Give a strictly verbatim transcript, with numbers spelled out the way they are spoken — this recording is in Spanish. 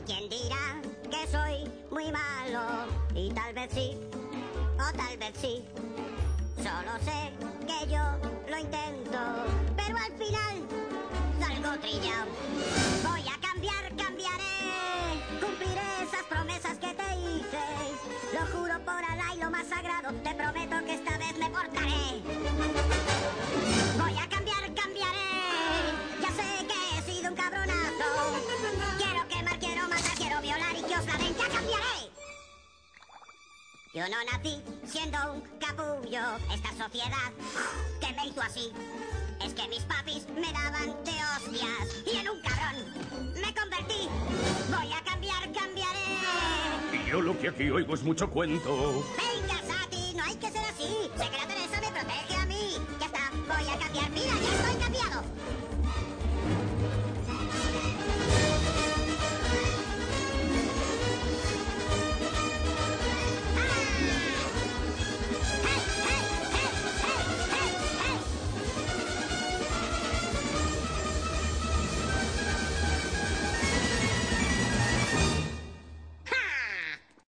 quien dirá que soy muy malo. Y tal vez sí, o tal vez sí. Solo sé que yo lo intento, pero al final salgo trillado. Voy a cambiar, cambiaré. Cumpliré esas promesas que te hice. Lo juro por Alá y lo más sagrado. Te prometo que esta vez me portaré. Voy a cambiar, cambiaré. Ya sé que he sido un cabronazo. Quiero quemar, quiero matar, quiero violar y que os la den. ¡Ya cambiaré! Yo no nací siendo un capullo. Esta sociedad que me hizo así es que mis papis me daban de hostias y en un cabrón me convertí. Voy a cambiar, cambiaré. Y yo lo que aquí oigo es mucho cuento.